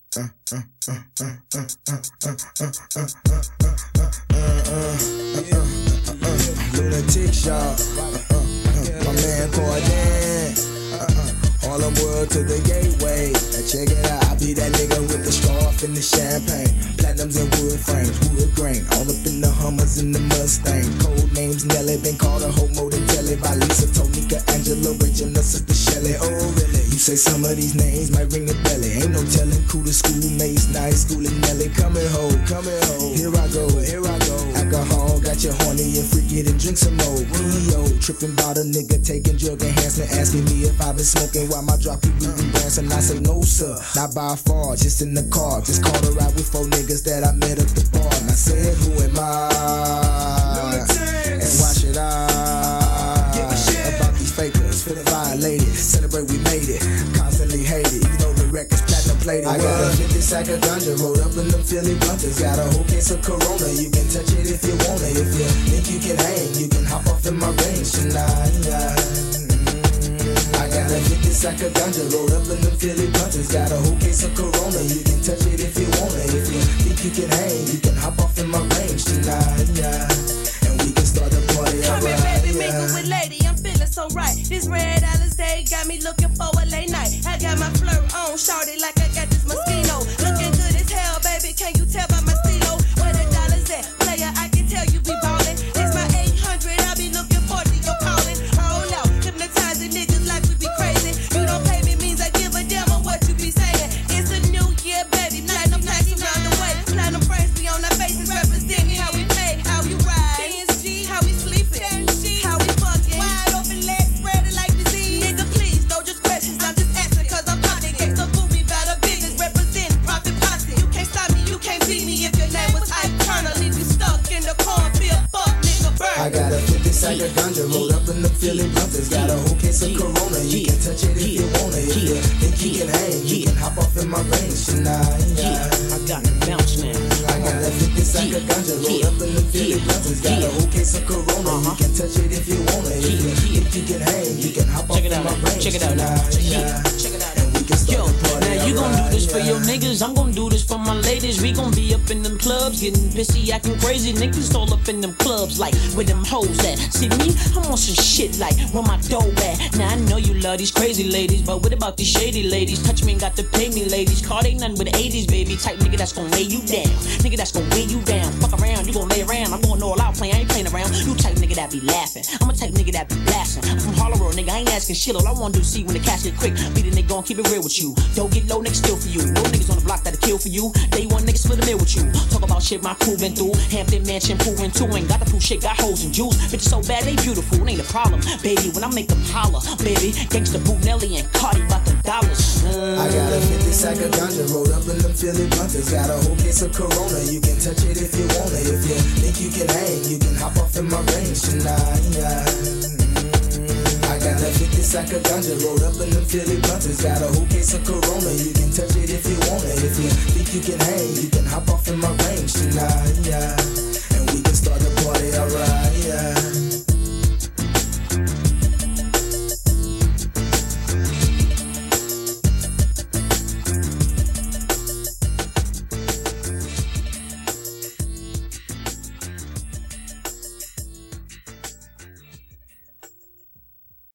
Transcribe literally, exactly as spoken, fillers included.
Lunatic, y'all. My man Corden. All them world to the gateway. Now check it out. I be that nigga with the scarf and the champagne. Platinums and wood frames, wood grain. All up in the Hummers and the Mustang. Code names Nelly, been called a homo than Telly by Lisa, Tonika, Angela, Regina, Sister Shelley. Oh really? You say some of these names might ring a belly. Ain't no telling who the schoolmates, nice schooling Nelly. Coming home, coming home. Here I go, here I go. Alcohol got you horny and freaky, then drink some more. E O tripping about a nigga taking drug enhancement, asking me if I been smoking while my drop keep moving dancing. I say no sir, not by far, just in the car. Just called a ride with four niggas that I met at the bar. And I said, who am I? And why should I give a shit about these fakers? For the violated, celebrate we made it. Constantly hated, even though the record's platinum plated. I got a fifty sack of ganja rolled up in them Philly blunters. Got a whole case of Corona, you can touch it if you want it. If you think you can hang, you can hop off in my range tonight. I got a fifty sack of ganja rolled up in them Philly blunters. Got a whole case of Corona, you can touch it if you want it. If you think you can hang, you can hop off in my range tonight. And we can start the party. Come here, baby, mingle with lady, I'm feeling so right. This red Alizé got me looking for a late night. I got my flirt on, shorty like I got this mosquito. Looking good as hell, baby, can you tell by my stilo? Where the dollars at? Player, I can tell you be ballin'. It's my eight hundred, I be looking for to your calling. Oh no, hypnotizing niggas like we be crazy. You don't pay me means I give a damn on what you be saying. It's a new year, baby, platinum packs around the way. Platinum brains be on our faces, representing how we play, how we ride. B S G, how we sleepin', how we fucking. Wide open legs, spreading like disease. Nigga, please, no just questions, I'm just asking cause I'm popping. Can't so fool me about a business, represent profit posse. You can't stop me, you can't beat me if your name was Ike Turner. Leave you stuck in the cornfield, fuck nigga, burn. I got a fifty sack of ganja rolled up in the Philly blunters. Got a whole case of Corona, you can touch it if you want it. If you think you can hang, you can hop off in my range tonight. I got the bounce now. I got a fifty sack of ganja rolled up in the Philly blunters. Got a whole case of Corona, you can touch it if you want it. If you think you can hang, you can hop off in my range. Check it out now. Check it out now. Yo, now you gon' do this for your niggas, I'm gon' do this for my ladies. We gon' be up in them clubs, getting pissy, acting crazy. Niggas all up in them clubs, like where them hoes at. See me, I'm on some shit like where my dough at. Now I know you love these crazy ladies, but what about these shady ladies? Touch me and got to pay me, ladies. Card ain't nothing but the eighties, baby. Type nigga that's gon' lay you down. Nigga that's gon' weigh you down. Fuck around, you gon' lay around. I'm going all out playing, I ain't playing around. You type nigga that be laughing. I'm a type nigga that be blasting. I'm from Harlem Road, nigga, I ain't asking shit. All I wanna do is see when the cash get quick. Be the nigga gon' keep it real with you. Don't get low, niggas still for you. No niggas on the block that'll kill for you. Day one niggas split a meal with you. Talk about shit my crew been through. Hampton Mansion, proving too. Ain't got the proof shit, got hoes and jewels. Bitches so bad, they beautiful, it ain't a problem. Baby, when I make them holler, baby. Gangsta Boo Nelly and Cardi about the dollars. Mm. I got a fifty sack of ganja rolled up in them Philly blunters. Got a whole case of Corona, you can touch it if you want it. If you think you can hang, you can hop off in my range tonight. I got a fifty sack of ganja rolled up in them Philly blunters. Got a whole case of Corona, you can touch it if you want it. If you think you can hang, you can hop off in my range tonight. And we can start the party, alright.